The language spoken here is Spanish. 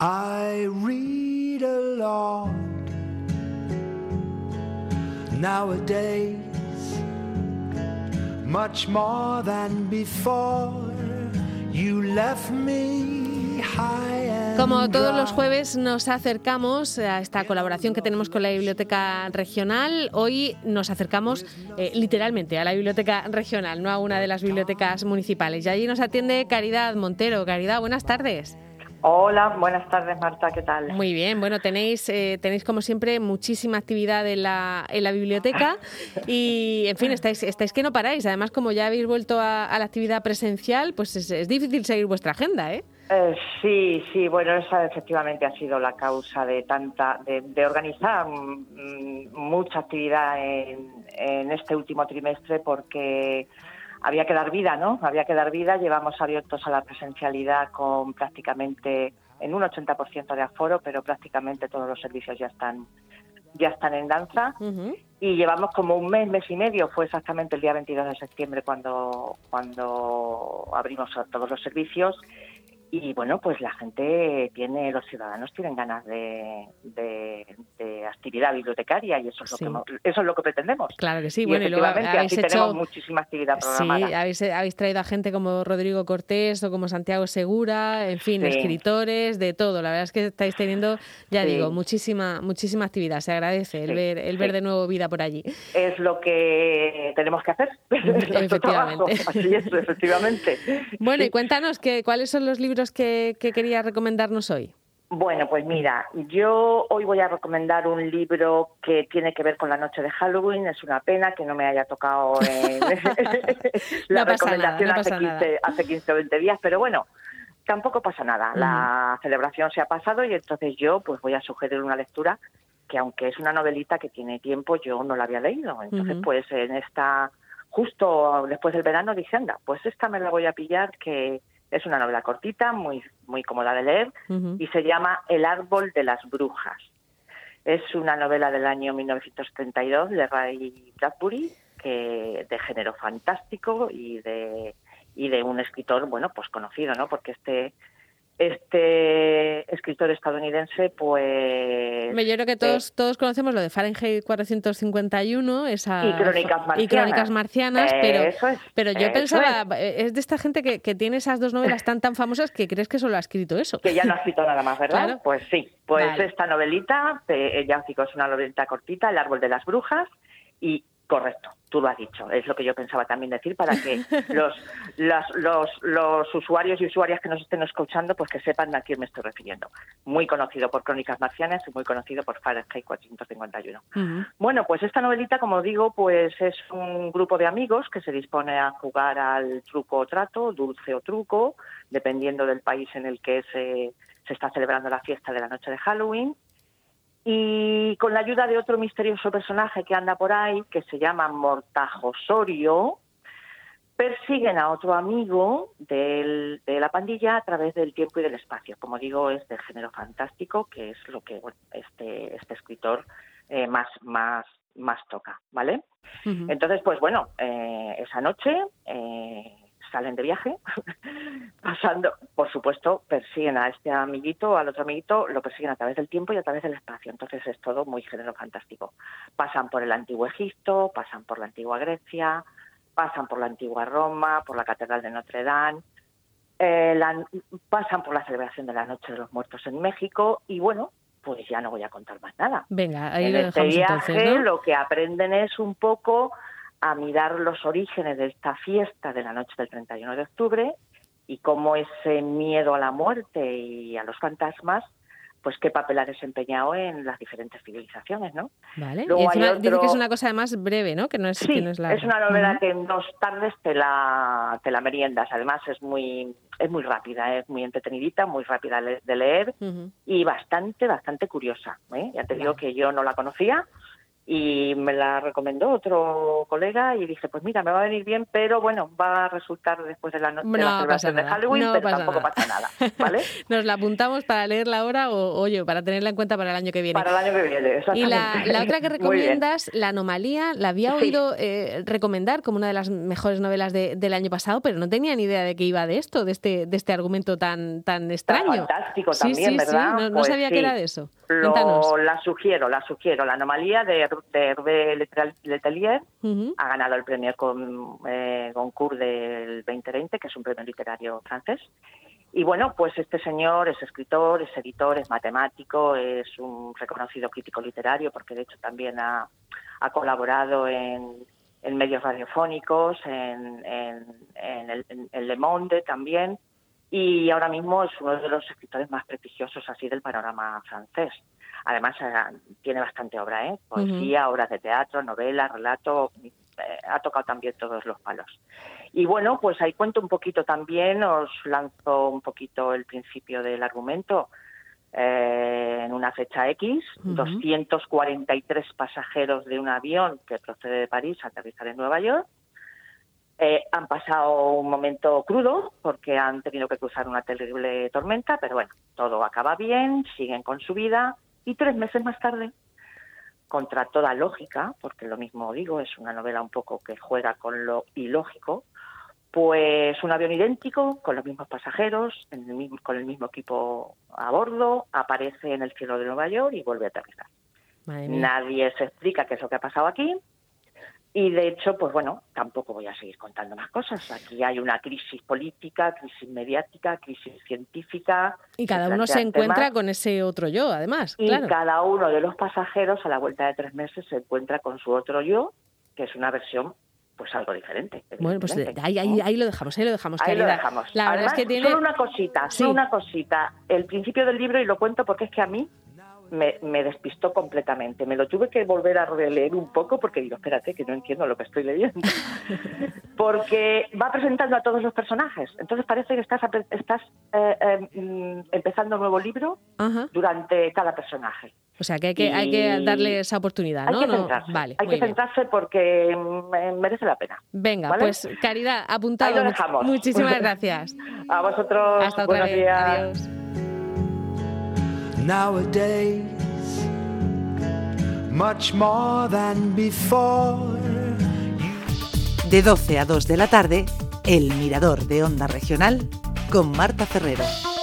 I read a lot nowadays, much more than before. You left me high and Como todos dry. los jueves nos acercamos a esta colaboración que tenemos con la Biblioteca Regional. Hoy nos acercamos literalmente a la Biblioteca Regional, no a una de las bibliotecas municipales. Y allí nos atiende Caridad Montero. Caridad, buenas tardes. Hola, buenas tardes, Marta, ¿qué tal? Muy bien, bueno, tenéis como siempre muchísima actividad en la biblioteca y, en fin, estáis que no paráis. Además, como ya habéis vuelto a la actividad presencial, pues es difícil seguir vuestra agenda, ¿eh? Sí, bueno, esa efectivamente ha sido la causa de organizar mucha actividad en este último trimestre, porque había que dar vida, ¿no? Había que dar vida. Llevamos abiertos a la presencialidad con prácticamente en un 80% de aforo, pero prácticamente todos los servicios ya están en danza. Uh-huh. Y llevamos como un mes y medio. Fue exactamente el día 22 de septiembre cuando abrimos todos los servicios. Y bueno, pues la gente los ciudadanos tienen ganas de actividad bibliotecaria, y eso es lo que pretendemos. Claro que sí. Y bueno, y luego tenemos muchísima actividad programada. Sí, habéis traído a gente como Rodrigo Cortés o como Santiago Segura, en fin, escritores, de todo. La verdad es que estáis teniendo, digo, muchísima actividad. Se agradece el ver de nuevo vida por allí. Es lo que tenemos que hacer. Efectivamente. Así es, efectivamente. Bueno, y cuéntanos cuáles son los libros que querías recomendarnos hoy. Bueno, pues mira, yo hoy voy a recomendar un libro que tiene que ver con la noche de Halloween. Es una pena que no me haya tocado la recomendación hace 15 o 20 días, pero bueno, tampoco pasa nada. La celebración se ha pasado y entonces yo pues voy a sugerir una lectura que, aunque es una novelita que tiene tiempo, yo no la había leído. Entonces pues justo después del verano dije, anda, pues esta me la voy a pillar, que es una novela cortita, muy, muy cómoda de leer, y se llama El árbol de las brujas. Es una novela del año 1932 de Ray Bradbury, de género fantástico y de un escritor, bueno, pues conocido, ¿no? Porque este escritor estadounidense, pues... Yo creo que todos conocemos lo de Fahrenheit 451 y Crónicas Marcianas, pero yo pensaba, es de esta gente que tiene esas dos novelas tan famosas que crees que solo ha escrito eso. Que ya no ha escrito nada más, ¿verdad? Claro. Pues sí, vale. Esta novelita, ya os digo, es una novelita cortita, El árbol de las brujas, y correcto, tú lo has dicho, es lo que yo pensaba también decir, para que los usuarios y usuarias que nos estén escuchando, pues que sepan a quién me estoy refiriendo. Muy conocido por Crónicas Marcianas y muy conocido por Fahrenheit 451. Bueno, pues esta novelita, como digo, pues es un grupo de amigos que se dispone a jugar al truco o trato, dulce o truco, dependiendo del país en el que se está celebrando la fiesta de la noche de Halloween. Y con la ayuda de otro misterioso personaje que anda por ahí, que se llama Mortajosorio, persiguen a otro amigo de la pandilla a través del tiempo y del espacio. Como digo, es de género fantástico, que es lo que este escritor más toca, ¿vale? Entonces, pues bueno, esa noche salen de viaje, pasando, por supuesto, persiguen a este amiguito, al otro amiguito, lo persiguen a través del tiempo y a través del espacio. Entonces es todo muy género fantástico. Pasan por el antiguo Egipto, pasan por la antigua Grecia, pasan por la antigua Roma, por la Catedral de Notre Dame, pasan por la celebración de la Noche de los Muertos en México, y bueno, pues ya no voy a contar más nada. Venga, ahí en lo este dejamos viaje, entonces, ¿no? Lo que aprenden es un poco a mirar los orígenes de esta fiesta de la noche del 31 de octubre y cómo ese miedo a la muerte y a los fantasmas, pues qué papel ha desempeñado en las diferentes civilizaciones, ¿no? Vale. Luego y encima dice que es una cosa además breve, ¿no? Que no es larga. Es una novela que en 2 tardes te la meriendas. Además es muy rápida, es muy entretenidita, muy rápida de leer y bastante curiosa, ¿eh? Ya te digo que yo no la conocía y me la recomendó otro colega y dije, pues mira, me va a venir bien, pero bueno, va a resultar después de la celebración de Halloween, pero tampoco pasa nada, ¿vale? Nos la apuntamos para leerla ahora oye, para tenerla en cuenta para el año que viene. Para el año que viene, exactamente. Y la otra que recomiendas, La anomalía, la había oído recomendar como una de las mejores novelas del año pasado, pero no tenía ni idea de que iba de esto, de este argumento tan extraño. Fantástico también, ¿verdad? Sí, no sabía que era de eso. Cuéntanos. La sugiero. La anomalía de Hervé Letelier ha ganado el premio Goncourt del 2020, que es un premio literario francés. Y bueno, pues este señor es escritor, es editor, es matemático, es un reconocido crítico literario, porque de hecho también ha colaborado en medios radiofónicos, en Le Monde también, y ahora mismo es uno de los escritores más prestigiosos así del panorama francés. Además, tiene bastante obra, poesía, obras de teatro, novelas, relato, ha tocado también todos los palos. Y bueno, pues ahí cuento un poquito también, os lanzo un poquito el principio del argumento. En una fecha X, 243 pasajeros de un avión que procede de París a aterrizar en Nueva York. Han pasado un momento crudo porque han tenido que cruzar una terrible tormenta, pero bueno, todo acaba bien, siguen con su vida y 3 meses más tarde, contra toda lógica, porque lo mismo digo, es una novela un poco que juega con lo ilógico, pues un avión idéntico, con los mismos pasajeros, con el mismo equipo a bordo, aparece en el cielo de Nueva York y vuelve a aterrizar. Nadie se explica qué es lo que ha pasado aquí. Y de hecho, pues bueno, tampoco voy a seguir contando más cosas. Aquí hay una crisis política, crisis mediática, crisis científica. Y cada uno se encuentra con ese otro yo, además. Y claro. Cada uno de los pasajeros, a la vuelta de 3 meses, se encuentra con su otro yo, que es una versión, pues algo diferente. Bueno, pues ahí lo dejamos, Ahí Caridad. lo dejamos. La verdad Además, es que tiene... solo una cosita. El principio del libro, y lo cuento porque es que a mí me despistó completamente. Me lo tuve que volver a releer un poco porque digo, espérate, que no entiendo lo que estoy leyendo. Porque va presentando a todos los personajes. Entonces parece que estás empezando un nuevo libro durante cada personaje. O sea, que hay que darle esa oportunidad, ¿no? Hay que centrarse porque merece la pena. Venga, ¿vale? pues Caridad, apuntado. Ahí lo dejamos. Muchísimas gracias. A vosotros. Hasta otra vez. Días. Adiós. Nowadays, much more than before. De 12 a 2 de la tarde, El Mirador de Onda Regional con Marta Ferrero.